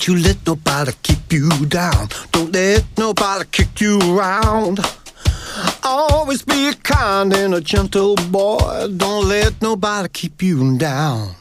don't you let nobody keep you down. Don't let nobody kick you around. Always be a kind and a gentle boy. Don't let nobody keep you down.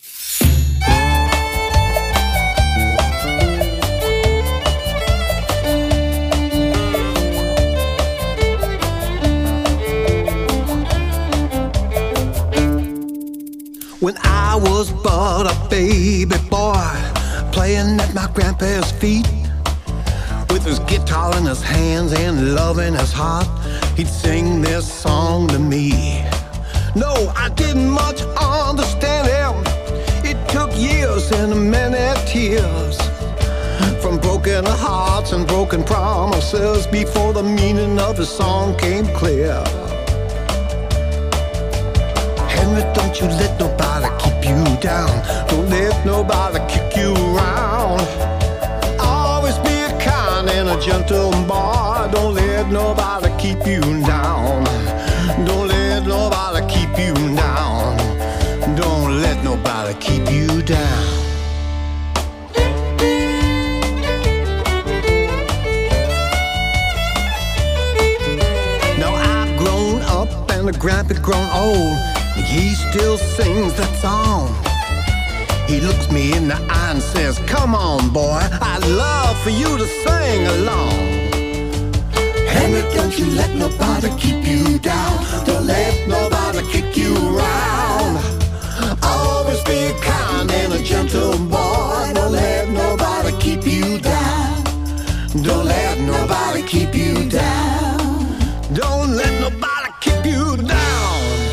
When I was but a baby boy, playing at my grandpa's feet, with his guitar in his hands and love in his heart, he'd sing this song to me. No, I didn't much understand him. It took years and many tears, from broken hearts and broken promises, before the meaning of his song came clear. Henry, don't you let nobody keep you down. Don't let nobody kick you around. Always be a kind and a gentle boy. Don't let nobody keep you down. Don't let nobody keep you down. Don't let nobody keep you down. Now I've grown up and the grandpa's grown old. He still sings that song. He looks me in the eye and says, come on, boy, I'd love for you to sing along. Henry, don't you let nobody keep you down. Don't let nobody kick you around. Always be kind and a gentle boy. Don't let nobody keep you down. Don't let nobody keep you down. Don't let nobody keep you down.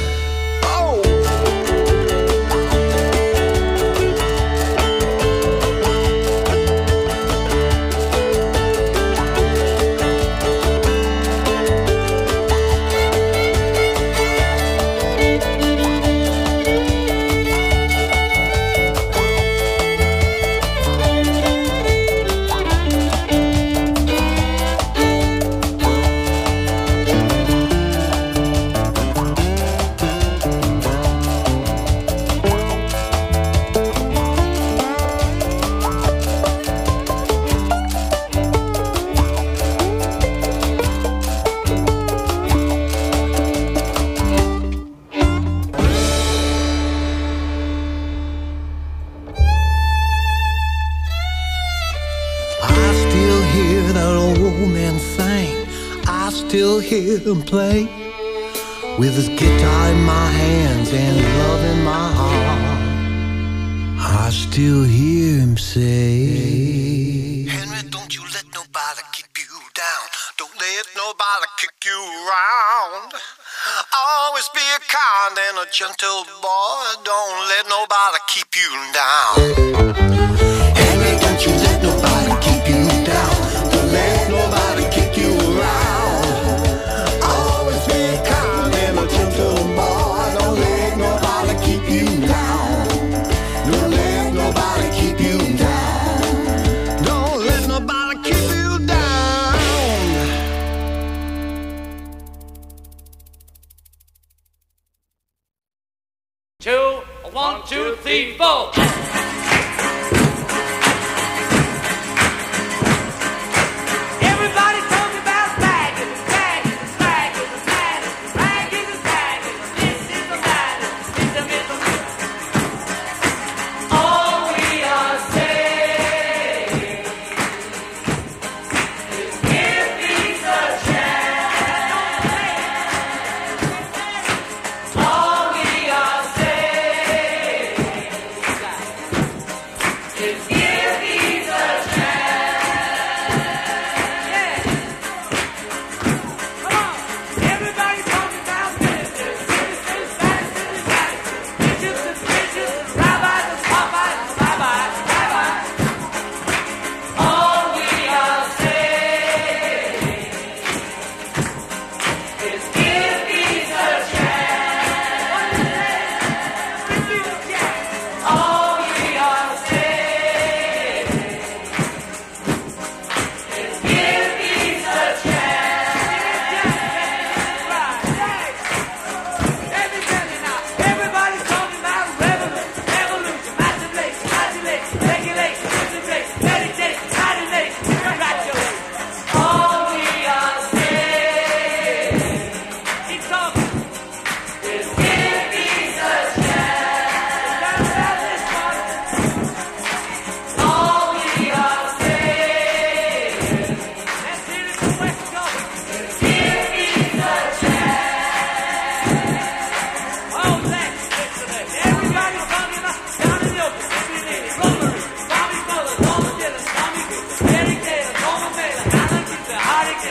Still hear him play with his guitar in my hands and love in my heart. I still hear him say, Henry, don't you let nobody keep you down. Don't let nobody kick you around. Always be a kind and a gentle boy. Don't let nobody keep you down. Henry, don't you let nobody keep you down. Don't let nobody kick you around. One, two, three, four. Everybody talking about bagging, bagging, bagging, bagging, bagging, bagging. This is the matter. It's a middle. All we are saying is give peace a chance. All we are saying.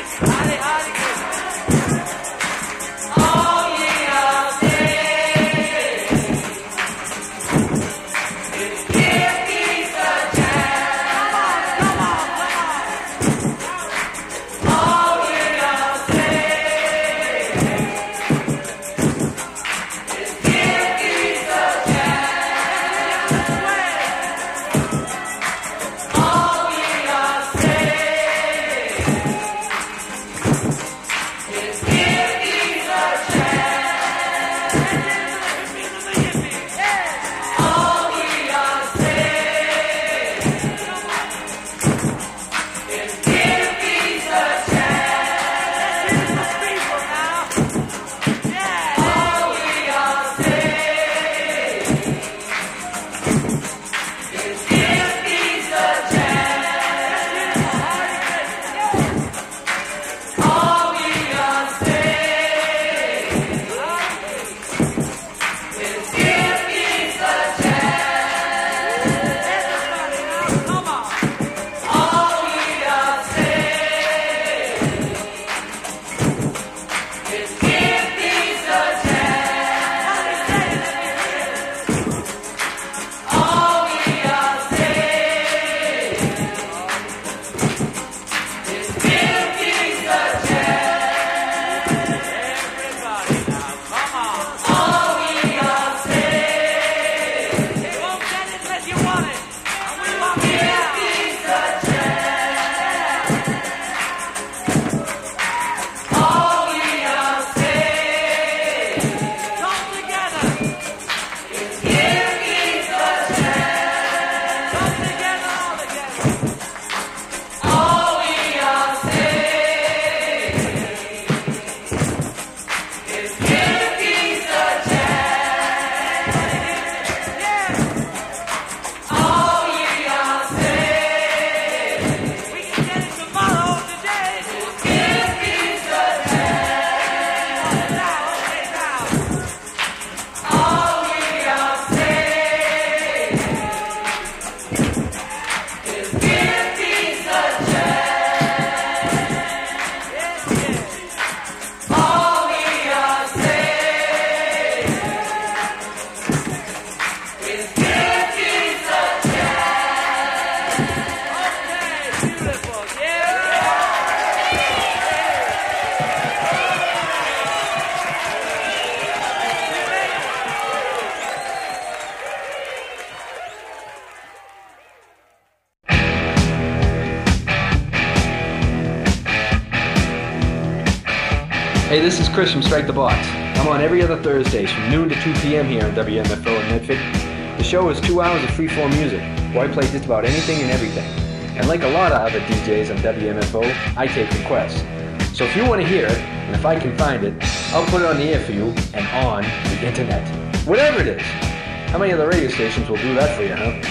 Hey, this is Chris from Strike the Box. I'm on every other Thursdays from noon to 2 p.m. here on WMFO in Medford. The show is 2 hours of free-form music, where I play just about anything and everything. And like a lot of other DJs on WMFO, I take requests. So if you want to hear it, and if I can find it, I'll put it on the air for you and on the internet. Whatever it is. How many other radio stations will do that for you, huh?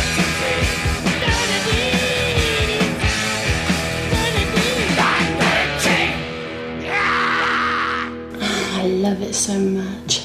I love it so much.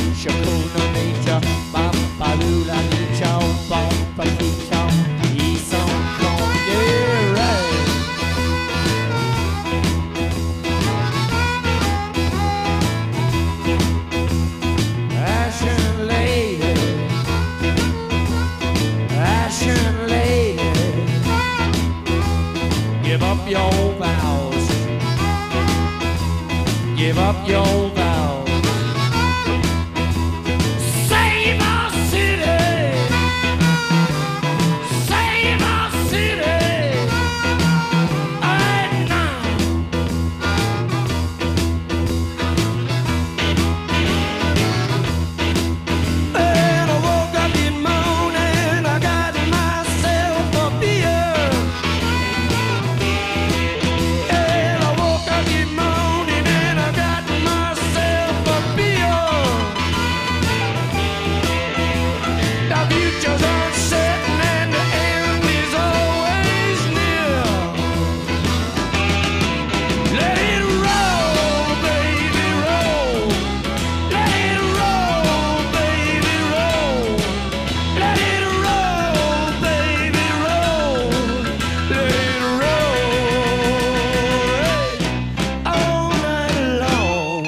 Shakuna nature, Bambalula Nicho, Bomba Kicho, Ison Kong, yeah, right. Ashen lady, give up your vows, give up your vows. Save our city, save our city, right now. And I woke up this morning, I got myself a beer. And I woke up this morning and I got myself a beer. The future's uncertain and the end is always near. Let it roll, baby, roll. Let it roll, baby, roll. Let it roll, baby, roll. Let it roll all night long.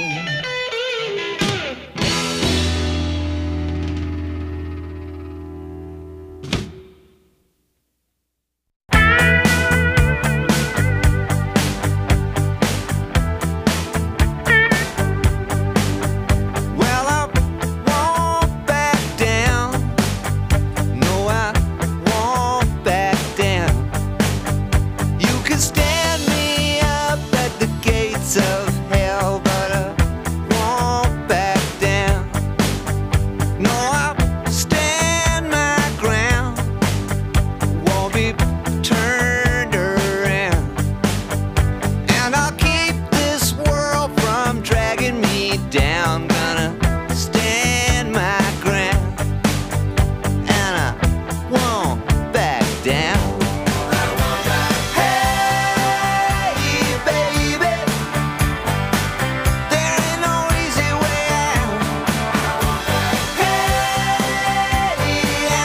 Well, I won't back down. No, I won't back down. You can stand me up at the gates of hell, but I won't back down. No, I'll stand my ground. Won't be turned around. And I'll keep this world from dragging me down. Gonna stand my ground, and I won't back down. Hey, baby, there ain't no easy way out. Hey,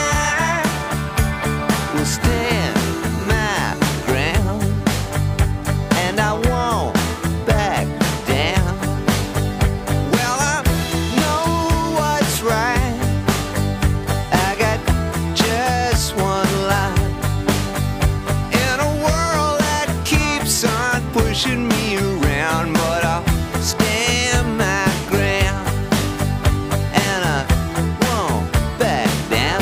I will stand my ground, and I won't back down. Well, I know what's right. I got just one life in a world that keeps on pushing me around, but I'll stand my ground, and I won't back down.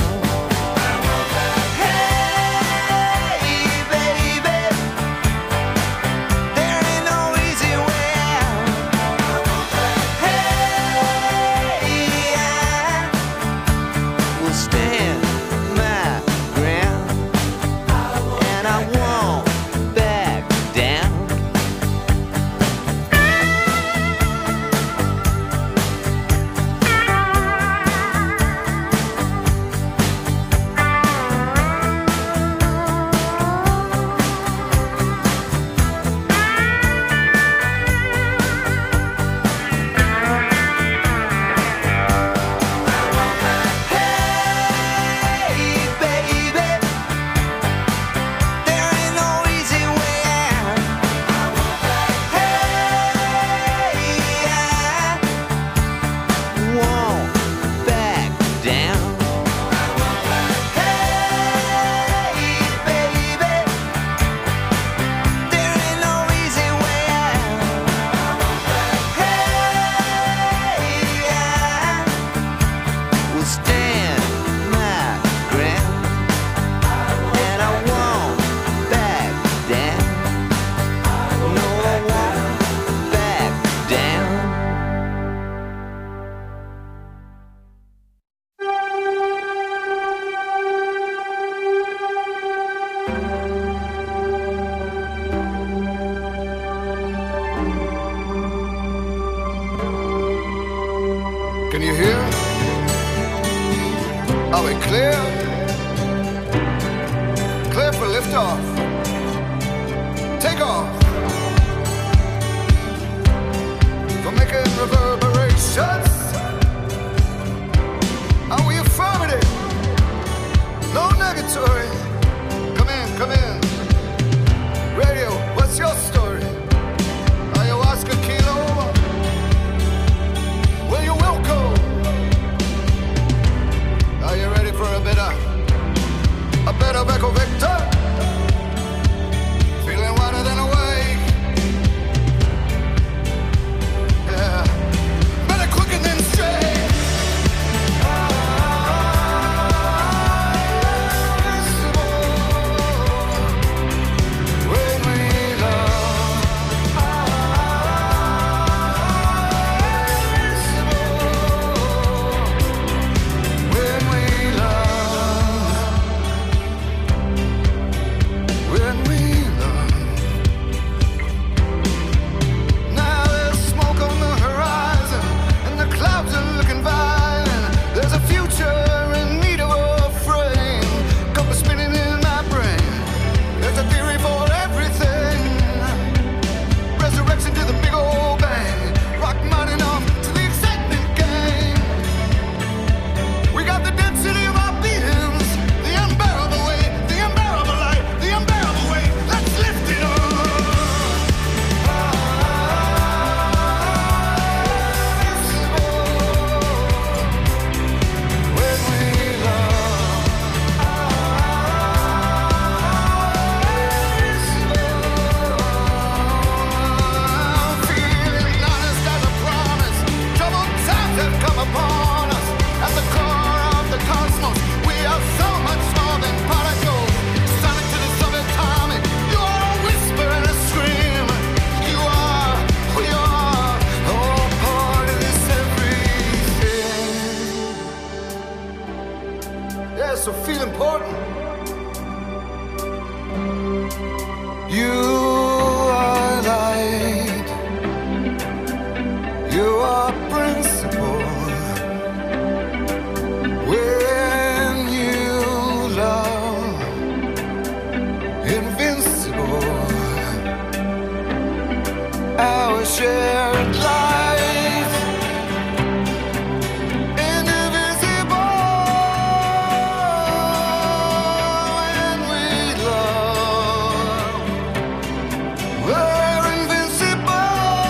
Hey, baby, there ain't no easy way out. Hey, I will stand my ground, and I won't back down. Hey, baby, there ain't no easy way out. Hey, I won't back down. Hey, baby, there ain't no easy way out. Hey, I will stand my ground, and I won't back down. No, I won't back down. Can you hear? Are we clear? Clear for liftoff. Take off. For making reverberations. so feel important. You are light, you are principle. When you love, invincible. Our shared life, indivisible. When we love, we're invincible.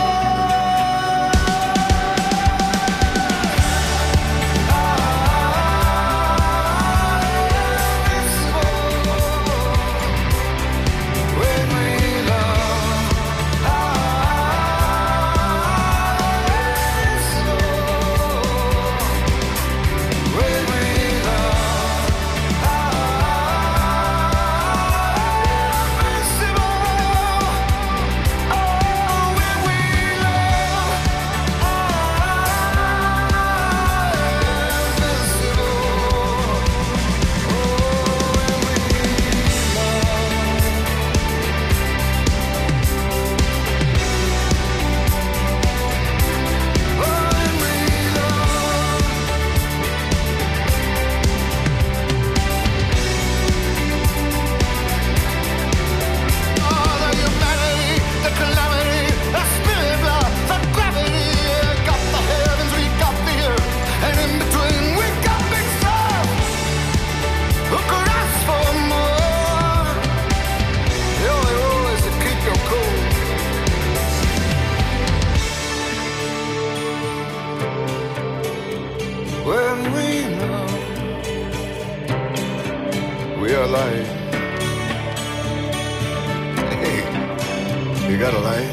When we love, when we love, when we love, we are light. Hey, you got a light?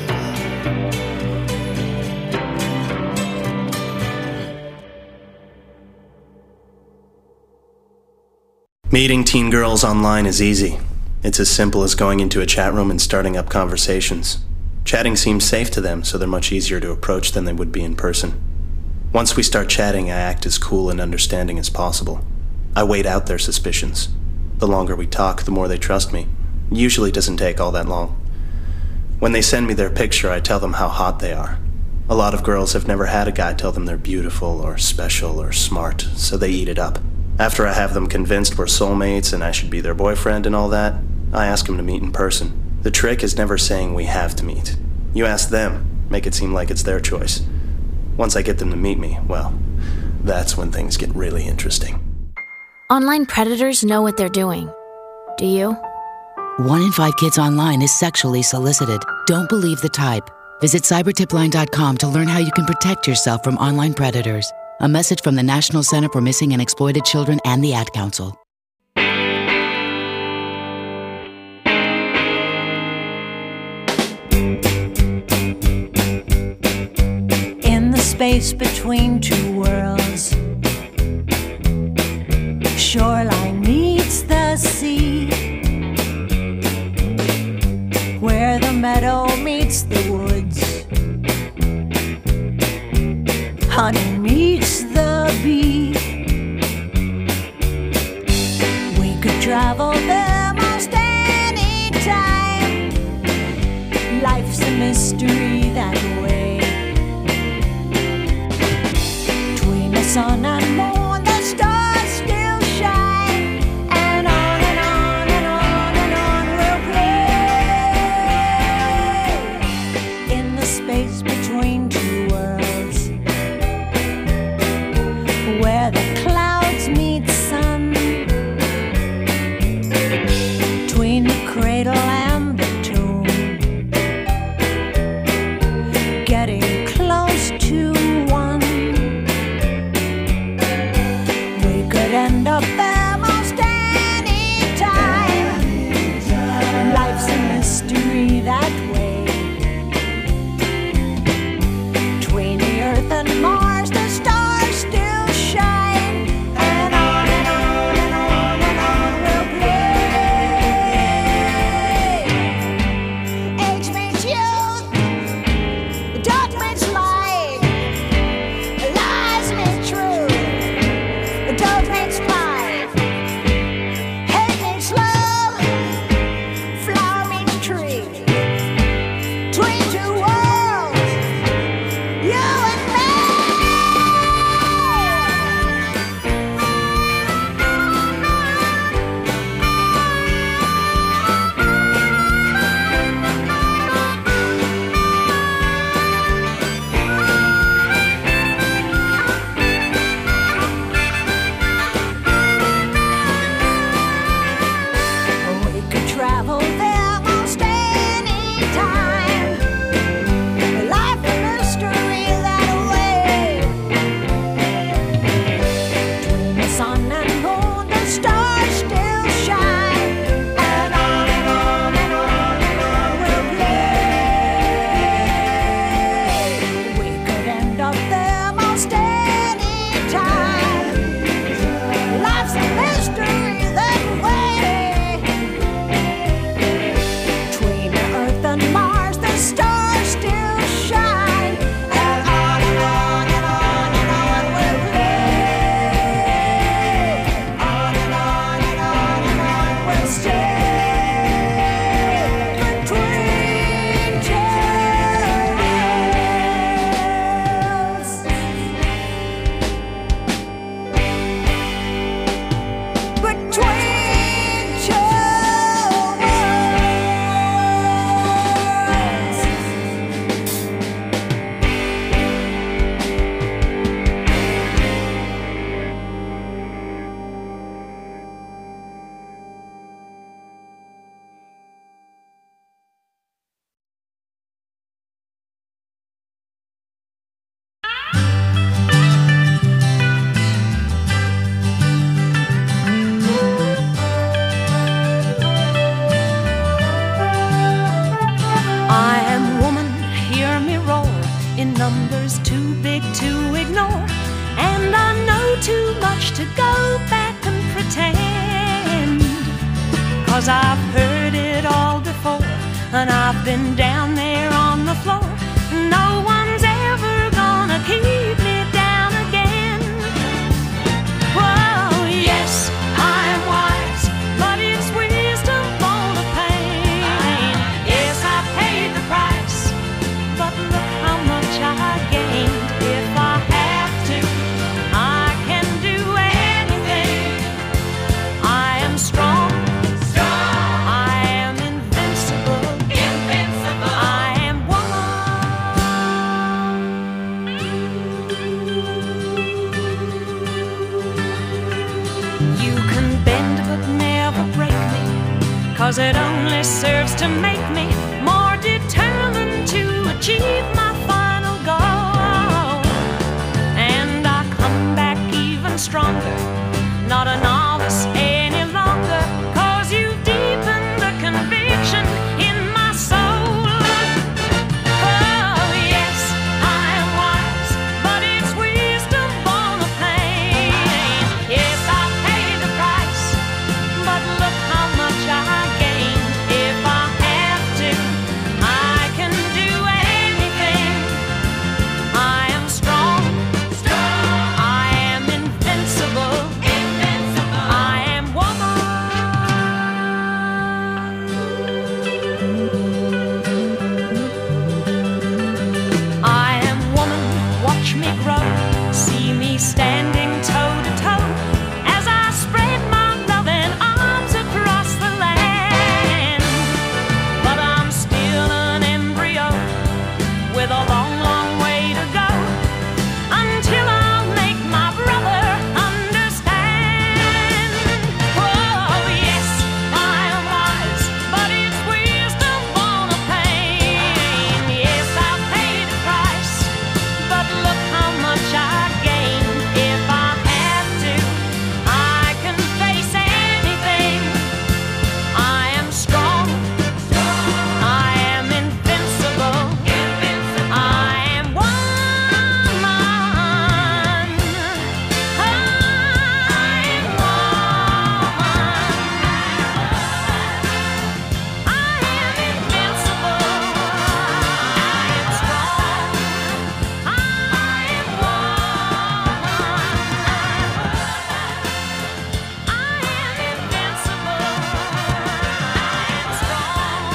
Meeting teen girls online is easy. It's as simple as going into a chat room and starting up conversations. Chatting seems safe to them, so they're much easier to approach than they would be in person. Once we start chatting, I act as cool and understanding as possible. I wait out their suspicions. The longer we talk, the more they trust me. It usually doesn't take all that long. When they send me their picture, I tell them how hot they are. A lot of girls have never had a guy tell them they're beautiful or special or smart, so they eat it up. After I have them convinced we're soulmates and I should be their boyfriend and all that, I ask them to meet in person. The trick is never saying we have to meet. You ask them, make it seem like it's their choice. Once I get them to meet me, well, that's when things get really interesting. Online predators know what they're doing. Do you? 1 in 5 kids online is sexually solicited. Don't believe the type. Visit cybertipline.com to learn how you can protect yourself from online predators. A message from the National Center for Missing and Exploited Children and the Ad Council. In the space between two worlds, shoreline meets the sea, where the meadow meets the woods, honey meets the bee. We could travel there most any time. Life's a mystery that way. Between the sun and moon, the stars still shine, and on and on and on and on we'll play. In the space between two worlds, where the clouds meet sun, between the cradle and the tomb, getting close to one. We could end up there most any time. Life's a mystery that way. Between the earth and Mars, the stars still shine, 'cause I've heard it all before, and I've been down there on the floor. No one's ever gonna keep me down again. Whoa, yes, I am wise, but it's wisdom born of pain. Yes, I paid the price, but look how much I gained. If I have to, I can do anything. I am strong. I am invincible. I am woman. You can bend but never break me, 'cause it only serves to make me more determined to achieve my final goal. And I come back even stronger, not a novice any longer, 'cause you've deepened the conviction in my soul. Oh yes, I am wise, but it's wisdom born of pain. Yes, I paid the price, but look how much I gained. If I have to, I can do anything. I am strong. I am invincible. I am woman. I am woman. Watch me grow. See me standing toe to toe as I spread my loving arms across the land. But I'm still an embryo with a long, long way to go until I'll make my brother understand. Oh yes, I am wise, but it's wisdom born of pain. Yes, I've paid the price, but look how much I gained. If I have to, I can face anything. I am strong. I am invincible. I am woman. I am woman. I am invincible. I am strong. I am woman. I am invincible. I am strong.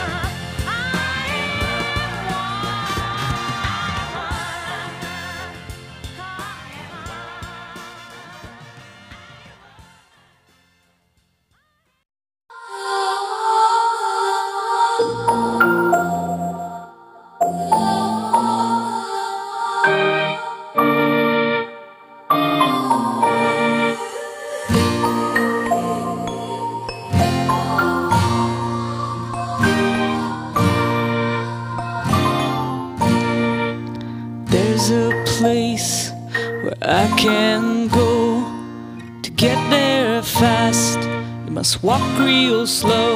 There's a place where I can go to get there fast. You must walk real slow.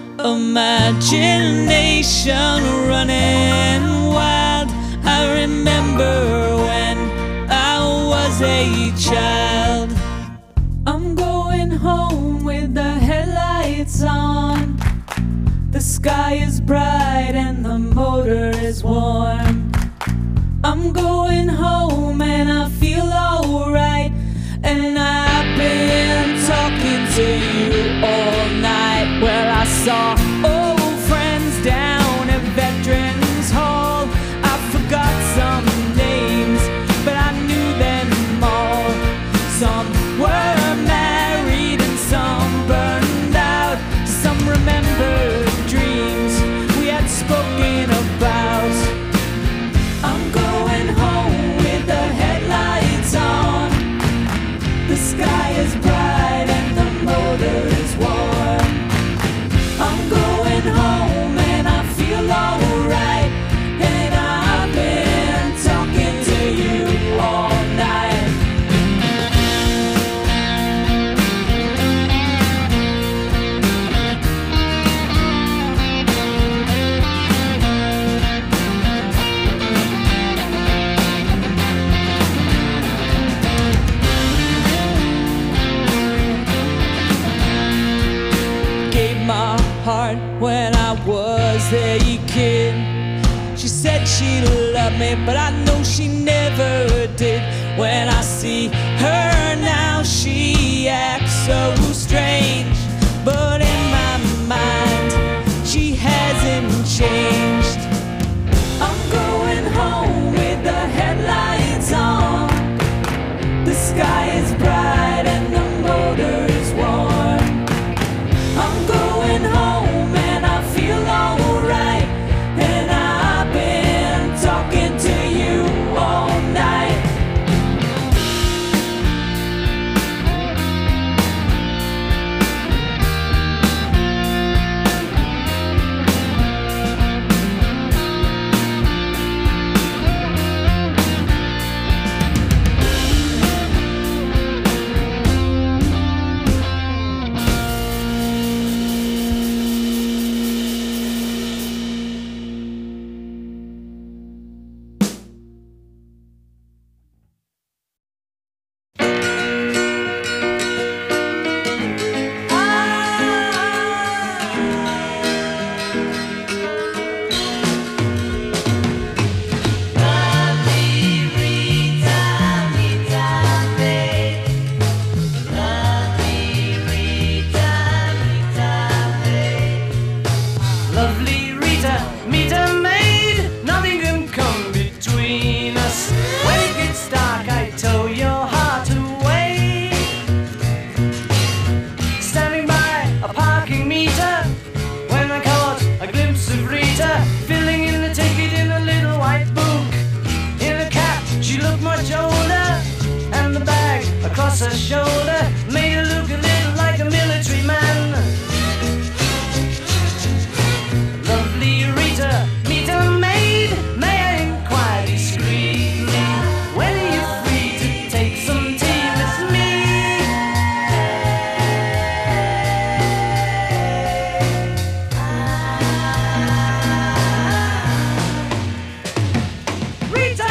Imagination running wild. I remember when I was a child. I'm going home with the headlights on. The sky is bright and the motor is warm. I'm going home and I feel alright. And I've been talking to you all night. Well, I saw old friends down at Veterans Hall. I forgot some names, but I knew them all. Some were married and some burned out. Some remembered dreams we had spoken about. I'm going home with the headlights on. heart when I was a kid. She said she loved me, but I know she never did. When I see her now, she acts so strange, but in my mind, she hasn't changed. I'm going home with the headlights on. The sky is bright and the motor is warm. I'm going home and I feel alright, and I've been talking to you all night. Her shoulder made her look a little like a military man. Lovely Rita, meet a maid. May I inquire discreetly, when are you free to take some tea with me? Rita!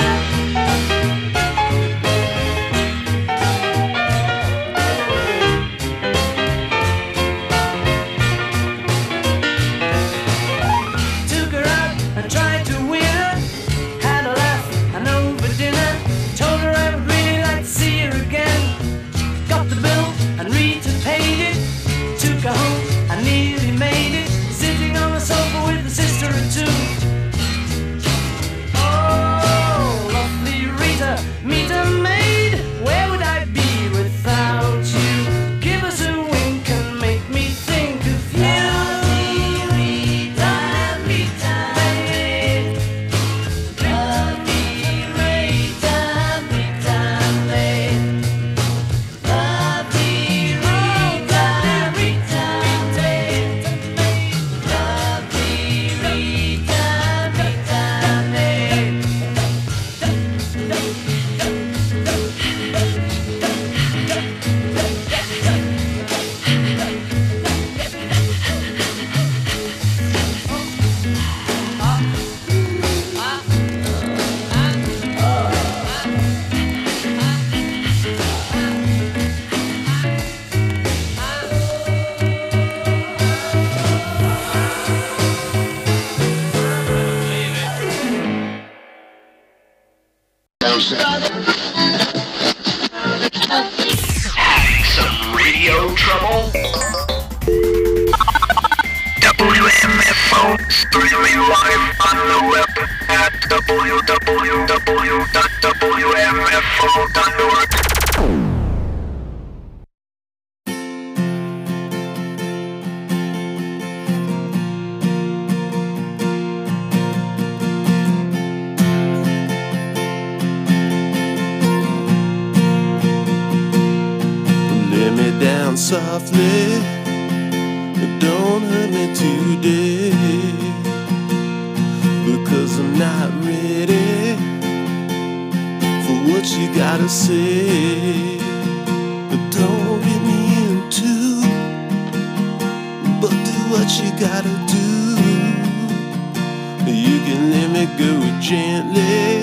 Having some radio trouble? WMFO streaming live on the web at www.wmfo.org. Lay me down softly, don't hurt me today, because I'm not ready for what you gotta say. But don't get me into, but do what you gotta do. You can let me go gently,